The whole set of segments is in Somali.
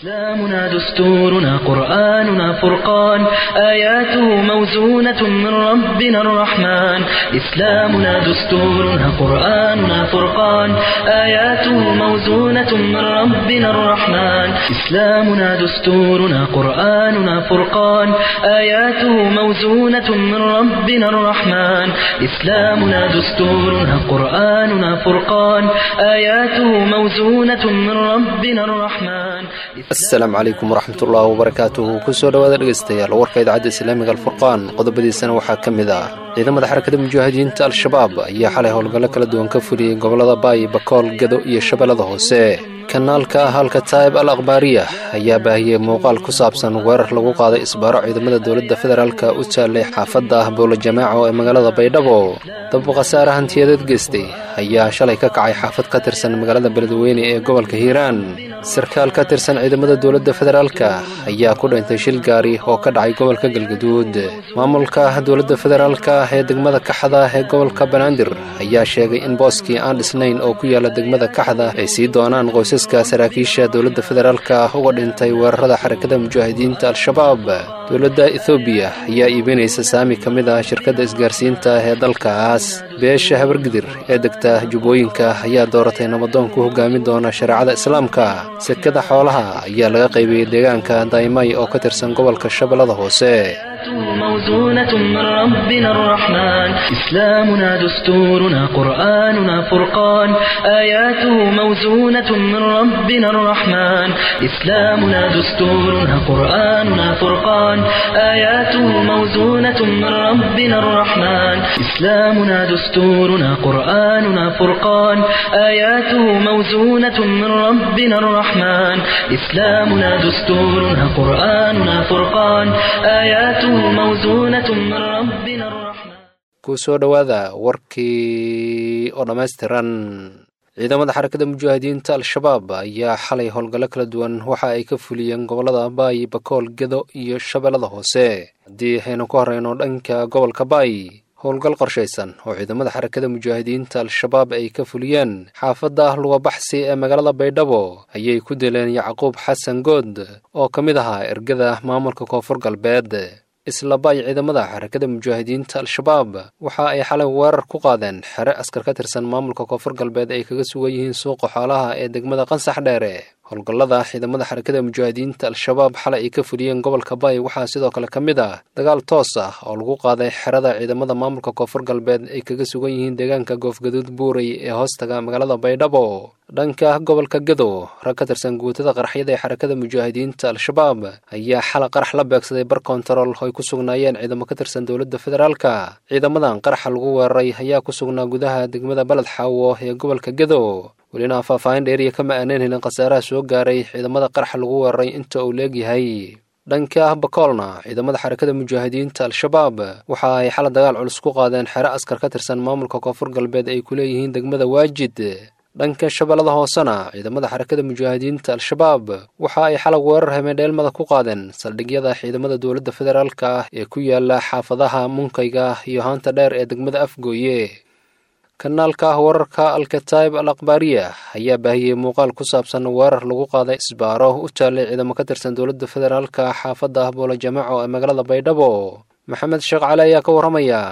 إسلامنا دستورنا قرآننا فرقان آياته موزونة من ربنا الرحمن إسلامنا دستورنا قرآننا فرقان آياته موزونة من ربنا الرحمن إسلامنا دستورنا قرآننا فرقان آياته موزونة من ربنا الرحمن إسلامنا دستورنا قرآننا فرقان آياته موزونة من ربنا الرحمن. السلام عليكم ورحمة الله وبركاته. kusoo dhawaada dhegeystayaal warka idaacadda islaamiga alfurqaan qodobadiisana waxaa ka mid ah ciidamada xarakada mujaahidiinta al-shabaab ayaa xalay howlgallo kala duwan ka fuliyay gobolada baay bakool gado iyo shabeellada hoose. kanaalka halka taayib al-akhbaariya ayaa baahiyey muuqaal ku saabsan weerar lagu qaaday isbaaro ciidamada dowladda federaalka u taallay xaafadda bowlo jamaaco ee magaalada baydhabo. dab khasaare hantiyadeed geystay ayaa shalay ka kacay xaafad ka tirsan magaalada beledweyne ee gobolka hiiraan. sarkaal ka tirsan ciidamada dowladda federaalka ayaa ku dhintay shil gaari oo ka dhacay gobolka galgaduud. maamulka dowladda federaalka ee degmada kaxda ee gobolka banaadir ayaa sheegay in booskii aan dhisnayn oo ku yaala degmada kaxda ay sii doonaan qoysaska saraakiisha dowladda federaalka uga dhintay weerarada xarakada mujaahidiinta al-shabaab. dowladda ethoobiya ayaa iibinaysa saami ka mid ah shirkadda isgaarsiinta ee dalkaas. beesha habargidir ee degta jubbooyinka ayaa dooratay nabadoon ku hogaamin doona shareecada islaamka. sekada xoolaha ayaa laga qaybiyey deegaanka daymay oo ka tirsan gobolka shabeellada hoose. موزونة من ربنا الرحمن إسلامنا دستورنا قرآننا فرقان آياته موزونة من ربنا الرحمن إسلامنا دستورنا قرآننا فرقان آياته موزونة من ربنا الرحمن إسلامنا دستورنا قرآننا فرقان آياته موزونة من ربنا الرحمن إسلامنا دستورنا قرآننا فرقان آياته kusoo dhawaada warkii oo dhammaystiran. ciidamada xarakada mujaahidiinta al-shabaab ayaa xalay howlgallo kala duwan waxa ay ka fuliyeen gobolada baay bakool gado iyo shabeellada hoose. haddii aynu ku horeyno dhanka gobolka baay, howlgal qorshaysan oo ciidamada xarakada mujaahidiinta al-shabaab ay ka fuliyeen xaafadda lugabaxsi ee magaalada baydhabo ayay ku dileen yacquub xasan good oo ka mid ahaa ergada maamulka koonfur galbeed. isla baay ciidamada xarakada mujaahidiinta al-shabaab waxa ay xalay weerar ku qaadeen xere askar ka tirsan maamulka koonfur galbeed ay kaga sugan yihiin suuqa xoolaha ee degmada qansax dheere. howlgallada ciidamada xarakada mujaahidiinta al-shabaab xalay ay ka fuliyeen gobolka baay waxaa sidoo kale ka mid ah dagaal toos ah oo lagu qaaday xerada ciidamada maamulka koonfur galbeed ay kaga sugan yihiin deegaanka goofgaduud buurey ee hoostaga magaalada baydhabo. dhanka gobolka gado, rag ka tirsan guutada qaraxyada ee xarakada mujaahidiinta al-shabaab ayaa xala qarax la beegsaday bar kontarool oo ay ku sugnaayeen ciidamo ka tirsan dowladda federaalka. ciidamadan qaraxa lagu weeraray ayaa ku sugnaa gudaha degmada baled xaawo ee gobolka gado. welina faahfaahin dheeriya kama aaneen helin khasaaraha soo gaaray ciidamada qaraxa lagu weeraray inta uu leegyahay. dhanka bakoolna, ciidamada xarakada mujaahidiinta al-shabaab waxa ay xala dagaal culus ku qaadeen xere askar ka tirsan maamulka koonfur galbeed ay ku leeyihiin degmada waajid. dhanka shabeellada hoosena, ciidamada xarakada mujaahidiinta al-shabaab waxa ay xalag weerar hameendheelmada ku qaadeen saldhigyada ciidamada dowladda federaalka ah ee ku yaala xaafadaha munkayga iyo haanta dheer ee degmada afgooye. kanaalka wararka alkataayib al-akhbaariya ayaa baahiyey muuqaal ku saabsan weerar lagu qaaday isbaaro u taallay ciidamo ka tirsan dowladda federaalka xaafadda bowlo jamaaco ee magaalada baydhabo. maxamed sheekh cali ayaa ka warramaya.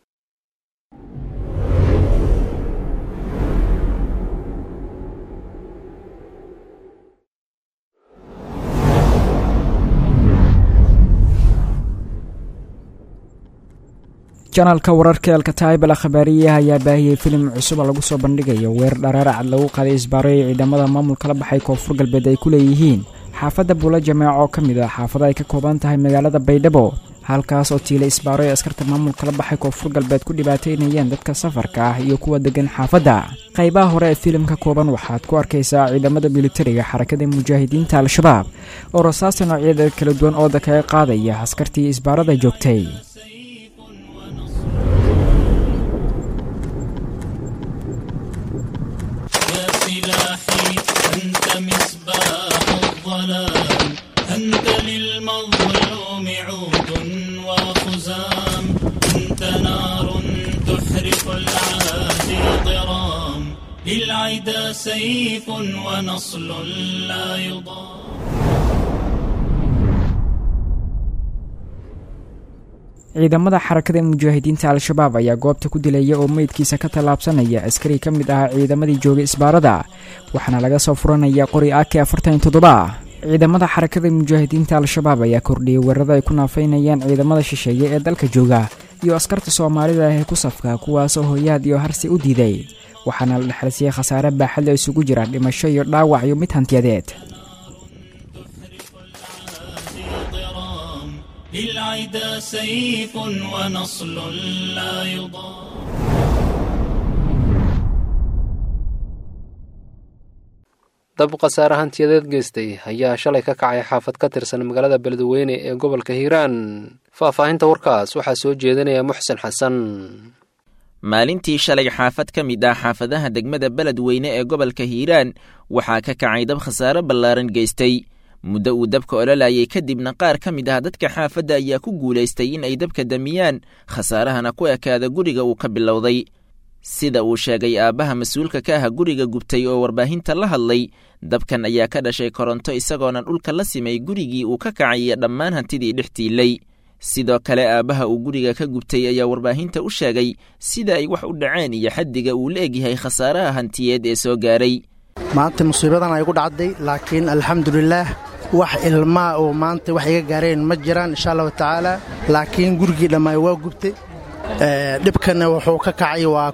janaalka wararka alkataayib al-akhbaariya ayaa baahiyey filim cusub oo lagu soo bandhigayo weerar dharaaracad lagu qaaday isbaaro ee ciidamada maamulka la baxay koonfur galbeed ay ku leeyihiin xaafadda buulo jamaaco oo ka mid ah xaafada ay ka kooban tahay magaalada baydhabo, halkaas oo tiilay isbaaro ee askarta maamulka la baxay koonfur galbeed ku dhibaateynayeen dadka safarka ah iyo kuwa degan xaafadda. qaybaha hore ee filimka kooban waxaad ku arkaysaa ciidamada militariga xarakada mujaahidiinta al-shabaab oo rasaasta noocyada kala duwan ooda kaga qaadaya askartii isbaarada joogtay. أنت للمظلوم عود وخزام، أنت نار تحرق العادي ضرام، للعدا سيف ونصل لا يضام. ciidamada xarakada mujaahidiinta al-shabaab ayaa goobta ku dilaya oo meydkiisa ka tallaabsanaya askari ka mid ah ciidamadii joogay isbaarada waxaana laga soo furanaya qori AK-47 ciidamada xarakada mujaahidiinta al-shabaab ayaa kordhiyay weerarada ay ku naafaynayaan ciidamada shisheeye ee dalka jooga iyo askarta soomaalida ee ku safka kuwaasoo hooyaad iyo harsi u diiday waxaana la dhexalsiyey khasaare baaxad la isugu jira dhimasho iyo dhaawac iyo mid hantiyadeed للعدا سيف ونصل لا يضام. dab khasaare hantiyadeed geystay ayaa shalay ka kacay xaafad ka tirsan magaalada beledweyne ee gobolka hiiraan faahfaahinta warkaas waxaa soo jeedinaya muxsin xasan. maalintii shalay xaafad ka mid ah xaafadaha degmada beledweyne ee gobolka hiiraan waxaa ka kacay dab khasaare ballaaran geystay muddo uu dabka ololayay kadibna qaar ka mid ah dadka xaafadda ayaa ku guulaystay in ay dabka damiyaan khasaarahana ku ekaada guriga uu ka bilowday sida uu sheegay aabbaha mas-uulka ka ah guriga gubtay oo warbaahinta la hadlay dabkan ayaa ka dhashay koronto isagoona dhulka la simay gurigii uu ka kacay dhammaan hantidii dhex tiilay sidoo kale aabbaha uu guriga ka gubtay ayaa warbaahinta u sheegay sida ay wax u dhaceen iyo xaddiga uu la egyahay khasaaraha hantiyeed ee soo gaaray. maanta musiibadan ay gu dhacday laakiin alxamdulilaah wax ilmaa oo maanta wax iga gaareen ma jiraan insha allahu tacaala laakiin gurigii dhammaay waa gubtay dhibkana wuxuu ka kacay waa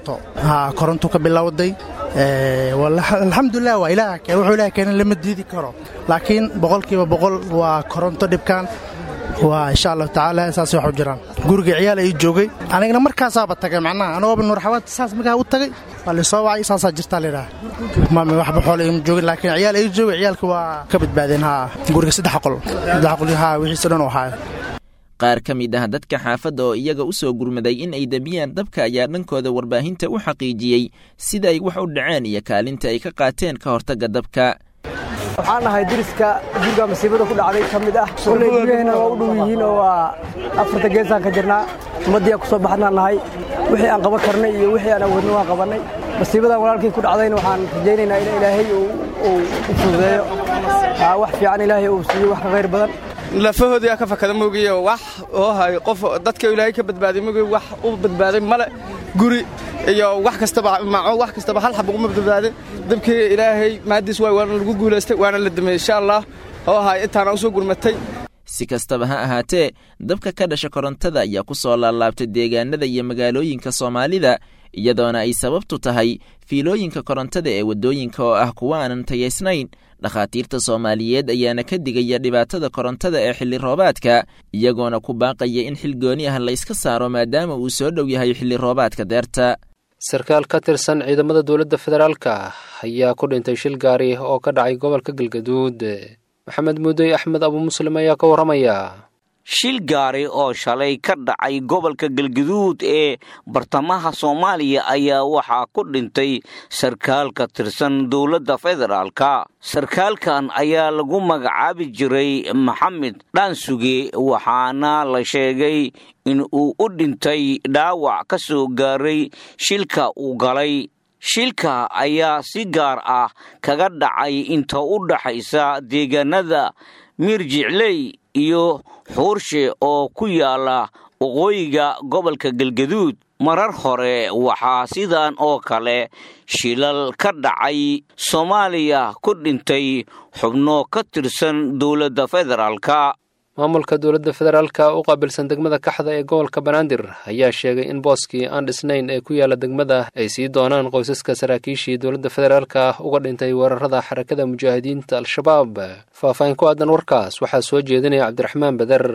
koronto ka bilowday alxamdulilah waa wuxuu ilaah keenan lama diidi karo laakiin boqolkiiba boqol waa koronto dhibkan waa insha allahu tacaala saasay wax u jiraan guriga ciyaal ay joogay anigana markaasaaba tagay macnaha anagooba nuurxawaad saas markaa u tagay waa lisoo wacay saasaa jirtaa laydhaha mami waxba xool igama joogin laakiin ciyaal ay joogay ciyaalka waa ka badbaadeen guriga saddex qol wixiisa dhan u ahaay. qaar ka mid ah dadka xaafadda oo iyaga u soo gurmaday in ay damiyaan dabka ayaa dhankooda warbaahinta u xaqiijiyey sida ay wax u dhaceen iyo kaalinta ay ka qaateen ka hortagga dabka. waxaan nahay diriska guriga masiibada ku dhacday ka mid ah koley guryaheena waa u dhow yihiin oo waa afarta geesaan ka jirnaa ummaddii aan ku soo baxnaan nahay wixii aan qaban karnay iyo wixii aan awoodna waan qabannay masiibadan walaalkii ku dhacdayna waxaan rajaynaynaa in ilaahay uu u fududeeyo wax fiican ilaahay uu siiyo wax ka khayr badan lafahoodii ka fakada moogiyo wax oo hay qof dadka ilaahay ka badbaaday moogiyo wax u badbaaday male guri iyo wax kastaba hal xab uma badbaadin dabkii ilaahay maadiis waana lagu guulaystay waana la damay insha Allah oo hay intaana u soo gurmatay. si kastaba ha ahaatee dabka ka dhasha korontada ayaa ku soo laalaabtay deegaanada iyo magaalooyinka Soomaalida iyadoona ay sababtu tahay fiilooyinka korontada ee wadooyinka oo ah kuwa aanan tayaysnayn. dhakhaatiirta Soomaaliyeed ayaana ka digaya dhibaatada korontada ee xilli roobaadka iyagoona ku baaqaya in xil gooni ah la iska saaro maadaama uu soo dhow yahay xilli roobaadka deerta. sarkaal ka tirsan ciidamada dowladda federaalka ayaa ku dhintay shil gaari oo ka dhacay gobolka galgaduud. maxamed muudey axmed abu muslim ayaa ka warramaya. shil gaari oo shalay ka dhacay gobolka galgaduud ee bartamaha Soomaaliya ayaa waxaa ku dhintay sarkaal ka tirsan dowladda federaalka. sarkaalkan ayaa lagu magacaabi jiray Maxamed Dhaansuge waxaana la sheegay in uu u dhintay dhaawac ka soo gaaray shilka uu galay. shilka ayaa si gaar ah kaga dhacay inta u dhaxaysa deegaanada Mirjicley iyo Xuurshe oo ku yaala waqooyiga gobolka galgaduud. marar hore waxaa sidan oo kale shilal ka dhacay Soomaaliya ku dhintay xubno ka tirsan dowladda federaalka. maamulka dowladda federaalka u qaabilsan degmada Kaxda ee gobolka Banaadir ayaa sheegay in booskii aan dhisnayn ee ku yaala degmada ay sii doonaan qoysaska saraakiishii dowladda federaalka uga dhintay weerarada xarakada mujaahidiinta al-shabaab. faahfaahin ku aadan warkaas waxaa soo jeedinaya Cabdiraxmaan Badar.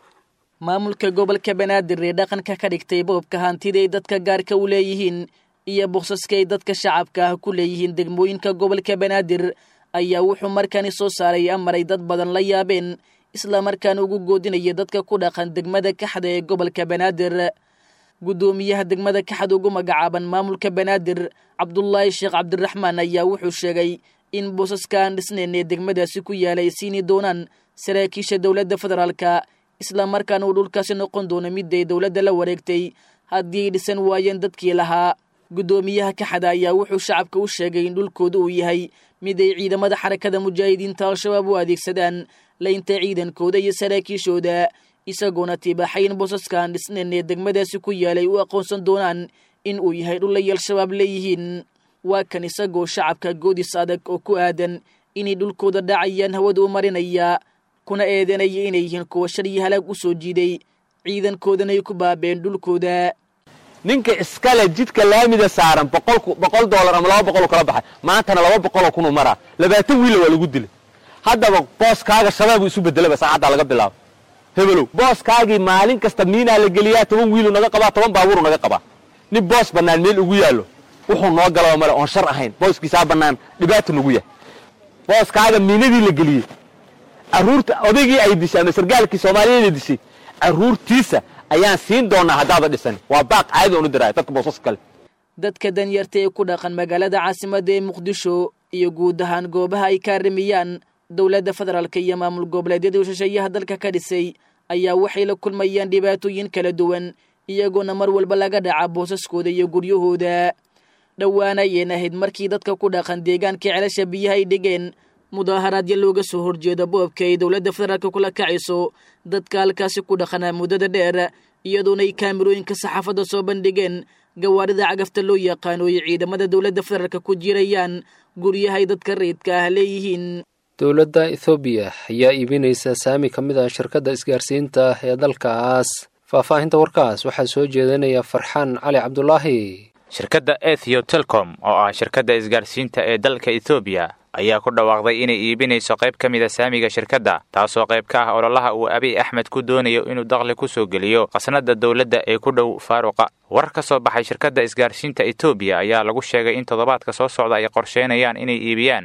maamulka gobolka Banaadir ee dhaqanka ka dhigtay boobka hantida ay dadka gaarka u leeyihiin iyo boqsaska ay dadka shacabka ah ku leeyihiin degmooyinka gobolka Banaadir ayaa wuxuu markaani soo saaray amaray dad badan la yaabeen isla markaana ugu goodinaya dadka ku dhaqan degmada Kaxda ee gobolka Banaadir. gudoomiyaha degmada Kaxda ugu magacaaban maamulka Banaadir Cabdullaahi Sheekh Cabdiraxmaan ayaa wuxuu sheegay in boosaska aan dhisnayn ee degmadaasi ku yaalay siini doonaan saraakiisha dowladda federaalka isla markaana uu dhulkaasi noqon doono mid ay dowladda la wareegtay haddii ay dhisan waayeen dadkii lahaa. gudoomiyaha Kaxda ayaa wuxuu shacabka u sheegay in dhulkooda uu yahay mid ay ciidamada xarakada mujaahidiinta al-shabaab u adeegsadaan laynta ciidankooda iyo saraakiishooda isagoona tibaaxay in boosaskaan dhisnayn ee degmadaasi ku yaalay u aqoonsan doonaan in uu yahay dhulay al-shabaab leeyihiin. waa kan isagoo shacabka goodis adag oo ku aadan inay dhulkooda dhacayaan hawada u marinaya kuna eedanaya inay yihiin kuwa shar iyo halaag u soo jiiday ciidankoodana ay ku baabeen dhulkooda. ninka iskale jidka laamida saaran $100 ama $200 kala baxay maantana $200 kun mara 20 wiil waa lagu dilay. haddaba booskaaga shabaab isu bedelay saacada laga bilaabo hebelow booskaagii maalin kasta miina la geliyaa 10 wiil naga qaba 10 baabuur naga qaba nin boos banaan meel ugu yaalo wuxuu noo galaa mara on shar ahayn booskiisa banaan dhibaato nagu yahay booskaaga miinadii la geliyay aruurta odaygii ay dishay ama sargaalkii Soomaaliyeed dishay aruurtiisa ayaan siin doonaa hadaada dhisan waa baaq caadi oo u diray dadka boosas kale. dadka danyarta ee ku dhaqan magaalada caasimadda ee Muqdisho iyo guud ahaan goobaha ay ka rimiyaan dawladda federaalka iyo maamul goboleedyada shisheeyaha dalka ka dhisay ayaa waxay la kulmayaan dhibaatooyin kala duwan iyagoona mar walba laga dhaca boosaskooda iyo guryahooda. dhawaana ayay ahayd markii dadka ku dhaqan deegaanka ceelasha biyaha ay dhigeen mudaaharaadyo looga soo horjeeda boobka ay dawladda federaalka kula kacayso dadka halkaasi ku dhaqanaa muddada dheer iyadoona ay kaamirooyinka saxaafadda soo bandhigeen gawaarida cagafta loo yaqaan oo ay ciidamada dawladda federaalka ku jirayaan guryahay dadka rayidka ah leeyihiin. dowladda Ethiopia ayaa iibinaysa saami ka mid ah shirkadda isgaarsiinta ee dalkaas. faahfaahinta warkaas waxaa soo jeedinaya Farxaan Cali Cabdullaahi. shirkadda Ethio Telecom oo ah shirkadda isgaarsiinta ee dalka Ethiopia ayaa ku dhawaaqday inay iibinayso qayb ka mid ah saamiga shirkadda taasoo qayb ka ah ololaha uu Abiy Ahmed ku doonayo inuu dakhli ku soo geliyo qasnada dawladda ee ku dhow Faaruqa. war ka soo baxay shirkadda isgaarsiinta Ethiopia ayaa lagu sheegay in toddobaadka soo socda ay qorsheynayaan inay iibiyaan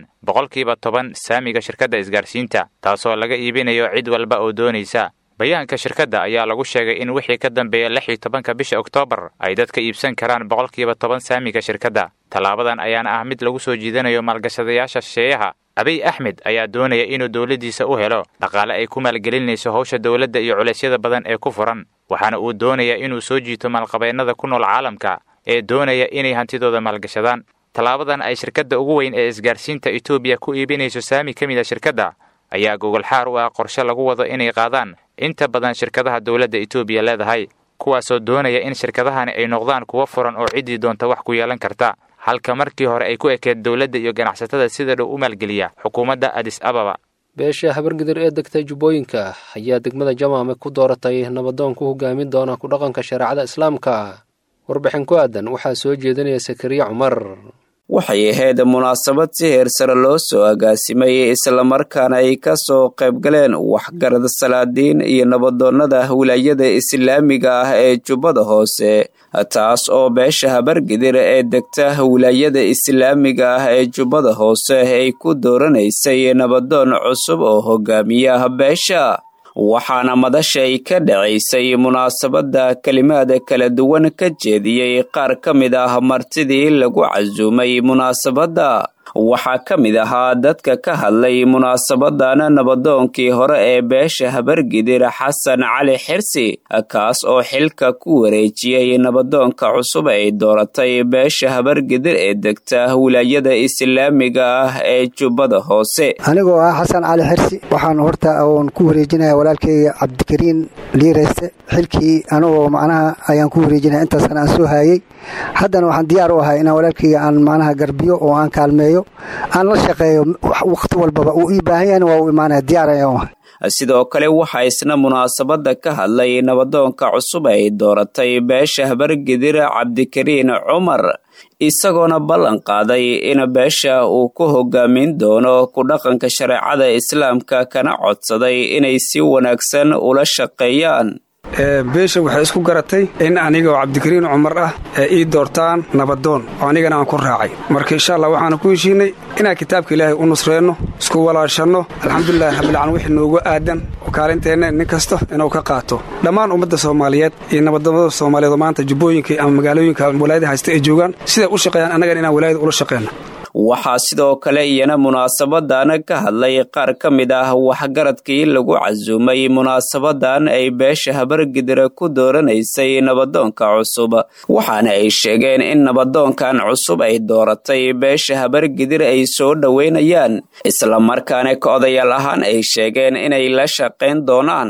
10% saamiga shirkadda isgaarsiinta taasoo laga iibinayo cid walba oo doonaysa. bayaanka shirkadda ayaa lagu sheegay in wixii ka dambeeya 16 bisha Oktoobar ay dadka iibsan karaan 10% saamiga shirkadda. talaabadan ayaana ah mid lagu soo jiidanayo maalgashadayaasha shisheeyaha. Abiy Ahmed ayaa doonaya inuu dawladdiisa u helo dhaqaale ay ku maalgelinayso hawsha dawladda iyo culeysyada badan ee ku furan, waxaana uu doonaya inuu soo jiito maalqabeennada ku nool caalamka ee doonaya inay hantidooda maalgashadaan. talaabadan ay shirkadda ugu weyn ee isgaarsiinta Ethiopia ku iibinayso saami ka mid ah shirkadda ayaa gogol xaar u ah qorshe lagu wado inay qaadaan inta badan shirkadaha dawladda Ethiopia leedahay, kuwaasoo doonaya in shirkadahani ay noqdaan kuwa furan oo cidii doonta wax ku yeelan karta, halka markii hore ay ku ekeed dawladda iyo ganacsatada sida dhow u maalgeliya xukuumadda Addis Ababa. beesha habargidir ee degtay Jubbooyinka ayaa degmada Jamaame ku dooratay nabadoon ku hogaamin doona ku dhaqanka shariicada Islaamka. warbixin ku aadan waxaa soo jeedinaya Sakariya Cumar. waxay ahayd munaasabad si heer sare loo soo agaasimay islamarkaana ay ka soo qayb galeen waxgarad salaadiin iyo nabadoonnada wilaayada islaamiga ah ee Jubbada Hoose, taas oo beesha habargidir ee degta wilaayada islaamiga ah ee Jubbada Hoose ay ku dooranaysay nabadoon cusub oo hogaamiya beesha. waxaana madashay ka dhacaysay munaasabadda kalimaad kala duwan ka jeediyey qaar ka mid ah martidii lagu casuumay munaasabadda. waxaa ka mid ahaa dadka ka hadlay munaasabadana nabadoonkii hore ee beesha habargidir Xasan Cali Xirsi, kaas oo xilka ku wareejiyey nabadoonka cusub ay dooratay beesha habargidir ee degta wilaayada islaamiga ah ee Jubbada Hoose. anigoo ah Xasan Cali Xirsi waxaan horta oon ku wareejinayaa walaalkayga Cabdikariin Liireyste xilkii anoo macnaha ayaan ku wareejinaa intaas aan soo hayay. haddana waxaan diyaar u ahay inaan walaalkayga aan macnaha garbiyo oo aan kaalmeeyo aan la shaqeeyo waqti walbaba uu ii baahan yahay waa uu imaanaya diyaar ayaan. sidoo kale waxaa isna munaasabadda ka hadlay nabadoonka cusub ay dooratay beesha habargidir Cabdikariin Cumar, isagoona ballan qaaday in beesha uu ku hogaamin doono ku dhaqanka shariicada Islaamka kana codsaday inay si wanaagsan ula shaqeeyaan. beesha waxay isku garatay in aniga oo Cabdikariin Cumar ah ii doortaan nabadoon oo anigana aan ku raacay. marka insha Allah waxaan ku heshiinay inaan kitaabka Ilaahay u nusreeno isku walaashano. alxamdulillah rabbil caalamiin wixii noogu aadan oo kaalinteena nin kasta inuu ka qaato. dhammaan ummadda Soomaaliyeed iyo nabadoonnada Soomaaliyeed maanta Jubbooyinka ama magaalooyinka walaayada haysta ay joogaan sida u shaqeeyaan anagana inaan walaayada ula shaqeeyno. waxaa sidoo kale iyana munaasabadan ka hadlay qaar ka mid ah waxgaradkii lagu casuumay munaasabadan ay beesha habargidir ku dooranaysay nabadoonka cusub, waxaana ay sheegeen in nabadoonkan cusub ay dooratay beesha habargidir ay soo dhaweynayaan, isla markaana ka odayaal ahaan ay sheegeen inay la shaqayn doonaan.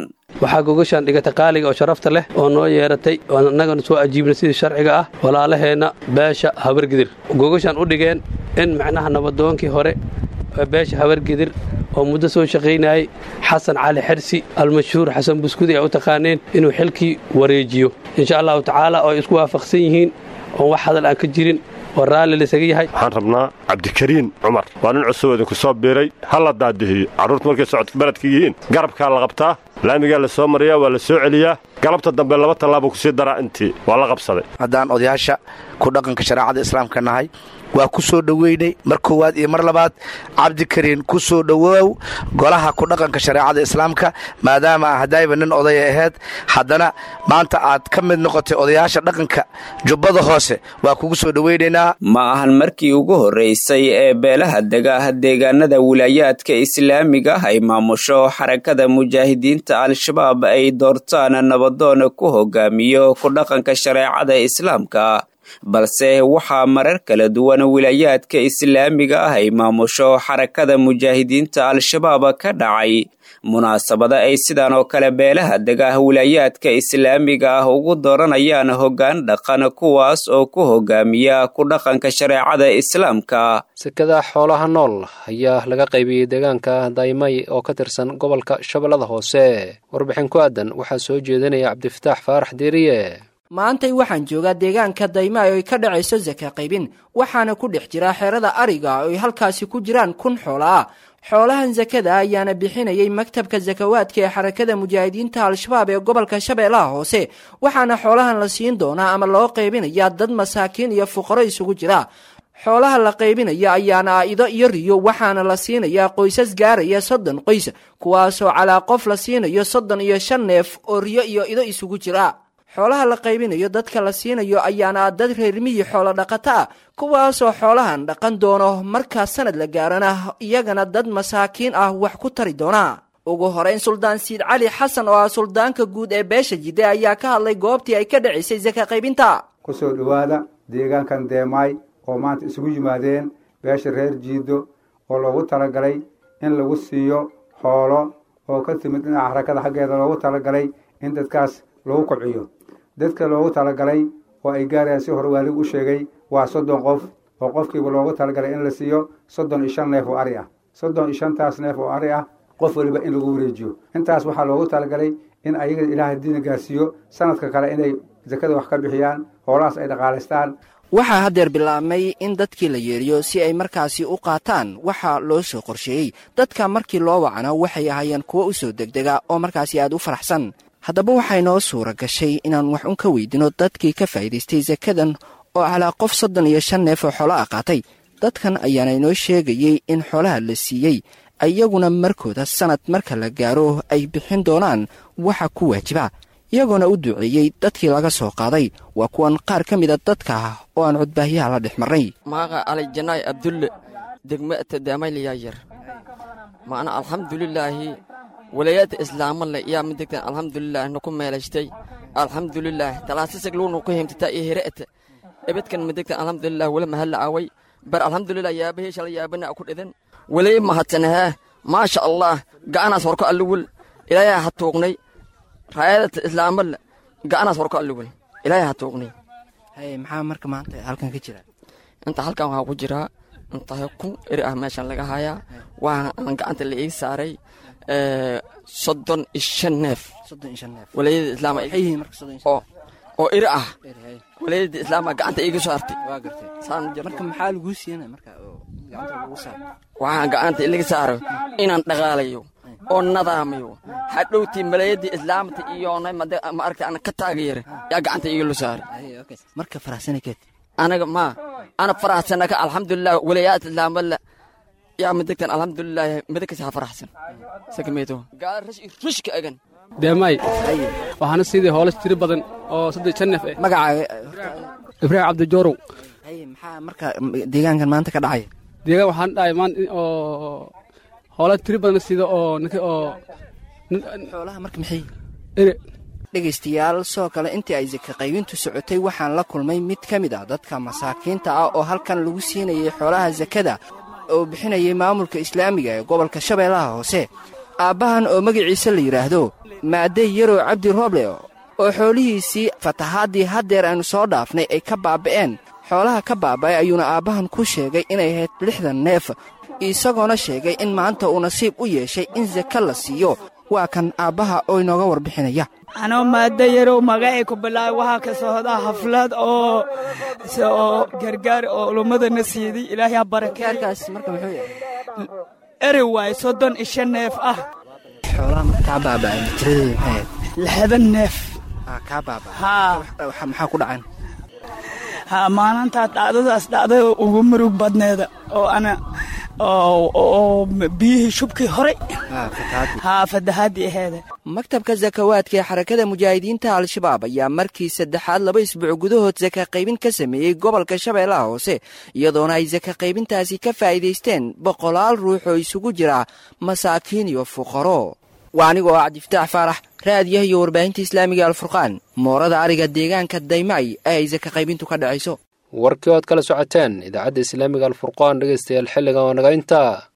waxaa gogashaan dhigata qaaliga oo sharafta leh oo noo yeeratay oo annagana soo ajiibna sidii sharciga ah walaalaheenna beesha habargidir gogashaan u dhigeen in macnaha nabadoonkii hore beesha habargidir oo muddo soo shaqaynayay xasan cali xersi almashhuur xasan buskudi ay u taqaaneen inuu xilkii wareejiyo insha allahu tacaala oo ay isku waafaqsan yihiin oon wax hadal aan ka jirin oo raalli laysaga yahay waxaan rabnaa cabdikariin cumar waa nin cusub idinku soo biiray ha la daadihiyo carruurta markay socodka baradka yihiin garabkaa la qabtaa laamigaa la soo mariyaa waa la soo celiyaa galabta dambe 2 tallaabo ku sii daraa intii waa la qabsaday haddaan odayaasha ku dhaqanka shareecada islaamka nahay waa ku soo dhoweynay mar koowaad iyo mar labaad cabdikariin ku soo dhowoow golaha ku dhaqanka shareecada islaamka maadaama haddayba nin odaya ahayd haddana maanta aad ka mid noqotay odayaasha dhaqanka jubbada hoose waa kugu soo dhoweynaynaa ma ahan markii ugu horraysay ee beelaha degaah deegaanada wilaayaadka islaamiga ay maamusho xarakada mujaahidiinta al-shabaab ay doortaan nabadoon ku hogaamiyo ku dhaqanka shareecada islaamka balse waxaa marar kala duwan wilaayaadka islaamiga ah ay maamusho xarakada mujaahidiinta al-shabaab ka dhacay munaasabada ay sidaan oo kale beelaha degaah wilaayaadka islaamiga ah ugu dooranayaan hoggaan dhaqan kuwaas oo ku hogaamiya ku dhaqanka shareecada islaamka sekada xoolaha nool ayaa laga qaybiyey deegaanka daymay oo ka tirsan gobolka shabeellada hoose warbixin ku aadan waxaa soo jeedinaya cabdifataax faarax diiriye maantay waxaan joogaa deegaanka daymaay oo ay ka dhacayso saka qaybin waxaana ku dhex jira xerada ariga oo ay halkaasi ku jiraan 1,000 xoolo ah xoolahan sakada ayaana bixinayay maktabka sakawaadka ee xarakada mujaahidiinta al-shabaab ee gobolka shabeellaha hoose waxaana xoolahan la siin doonaa ama loo qaybinayaa dad masaakiin iyo fuqaro isugu jira xoolaha la qaybinaya ayaana ido iyo riyo waxaana la siinayaa qoysas gaaraya 30 qoys kuwaasoo calaa qof la siinayo 35 neef oo riyo iyo ido isugu jira xoolaha la qaybinayo dadka la siinayo ayaana dad reer miyi xoolo dhaqato ah kuwaasoo xoolahan dhaqan doono markaa sanad la gaarana iyagana dad masaakiin ah wax ku tari doona ugu horeyn suldaan siid cali xasan oo ah suldaanka guud ee beesha jidde ayaa ka hadlay goobtii ay ka dhacaysay saka qaybinta ku soo dhowaada deegaankan deemaay oo maanta isugu yimaadeen beesha reer jiido oo loogu talagalay in lagu siiyo xoolo oo ka timid dhinaca xarakada xaggeeda loogu talagalay in dadkaas lagu kobciyo dadka loogu talagalay oo ay gaarayaan si hore waaligu u sheegay waa 30 qof oo qofkiiba loogu talagalay in la siiyo 35 neef oo ari ah 35taas neef oo ari ah qof waliba in lagu wareejiyo intaas waxaa loogu talagalay in ayaga ilaahay diina gaarsiiyo sanadka kale inay zakada wax ka bixiyaan xoolahaas ay dhaqaalaystaan waxaa haddeer bilaabmay in dadkii la yeeriyo si ay markaasi u qaataan waxaa loo soo qorsheeyey dadka markii loo wacana waxay ahaayeen kuwo u soo degdega oo markaasi aad u faraxsan haddaba waxay noo suura gashay inaan wax un ka weydino dadkii ka faa'iidaystay sakadan oo calaa qof 35 neef oo xoolo ah qaatay dadkan ayaana inoo sheegayey in xoolaha la siiyey iyaguna markooda sanad marka la gaaro ay bixin doonaan waxa ku waajiba iyagoona u duceeyey dadkii laga soo qaaday waa kuwan qaar ka mida dadka ah oo aan codbaahiyaha la dhex marnay maaqa ali janaay abdulle degmada daamaylayaayar maana alxamdulilaahi walaayada islaamale yaa midagtan alxamdulilah naku meelaystay alxamdulilah talaasasag luunu ku himtata iyo hire'ata ebedkan midagtan alxamdulilah wala mahalla aaway bar alxamdulilah yaabahii shala yaabana ku dhidan walay mahadsanahaa maasha allah ga'anaas horko alluwul ilaahay ha tuuqnay raayada islaamale ga'anaas horko alluwul ilaahay ha tuuqnay maxaa marka maanta halkan ka jira inta halkan waxaa ku jira inta 1,000 eri ah meeshan laga hayaa waxaan gacanta la ii saaray 35 neef walaayada islaam oo iri ah walaayada islaam gacanta iiga soo hartay marka maxaa lagu siiyana marka gacanta lagu saaray waxaan gacanta ilaga saaro inaan dhaqaalayo oo nadaamayo hadhowtii malaayada islaamta iyo ma aragtay aan ka taageer yaa gacanta iiga loo saaray marka faraxsanakeed anaga ma ana faraxsanaka alxamdulilah walaayada islaamada yaa midagtan alxamdulilah midagkasi ha faraxsan sakmeeto gaar rashka agan deemay waxaana sidii hoolas tiri badan oo 35 neef magacaaga ibraahim cabdijoorow maxaa marka deegaankan maanta ka dhacay deegaan waxaan dhahay maan oo hoolas tiri badan sida oo ninka oo xoolaha marka maxay dhegaystayaal soo kale intii ay saka qaybintu socotay waxaan la kulmay mid ka mid ah dadka masaakiinta ah oo halkan lagu siinayay xoolaha sakada oo bixinayay maamulka islaamiga ee gobolka shabeellaha hoose aabbahan oo magaciisa la yidhaahdo maadey yarow cabdi rooble oo xoolihiisii fatahaadii haddeer aynu soo dhaafnay ay ka baaba'een xoolaha ka baaba'ay ayuuna aabbahan ku sheegay inay ahayd 60 neef isagoona sheegay in maanta uu nasiib u yeeshay in saka la siiyo waa kan aabbaha oo inooga warbixinaya anoo maada yarow magacay ku bilaabay waxaa ka socdaa xaflad oo gargaar oo ulumadana siiyey ilaahay ha barakeerkaas marka muxuu yahay eri waay 35 neef ah xoolaha markaa baaba'ay tiradii 60 neef ka baaba'ay ha maxaa ku dhacan ha maanta dhacdada ugu murug badneeda oo ana oo biyihii shubkii hore fatahaadii aheeda maktabka zakawaadka ee xarakada mujaahidiinta al-shabaab ayaa markii saddexaad 2 isbuuc gudahood zaka qaybin ka sameeyey gobolka shabeellaha hoose iyadoona ay zaka qaybintaasi ka faa'iidaysteen 100 ruux oo isugu jira masaakiin iyo fuqaro waa anigoo cabdifataax faarax raadiyaha iyo warbaahinta islaamiga alfurqaan moorada ariga deegaanka daymay ay zaka qaybintu ka dhacayso warkii ood kala socoteen idaacadda islaamiga alfurqaan dhegaystayaal xilligan waa naga intaa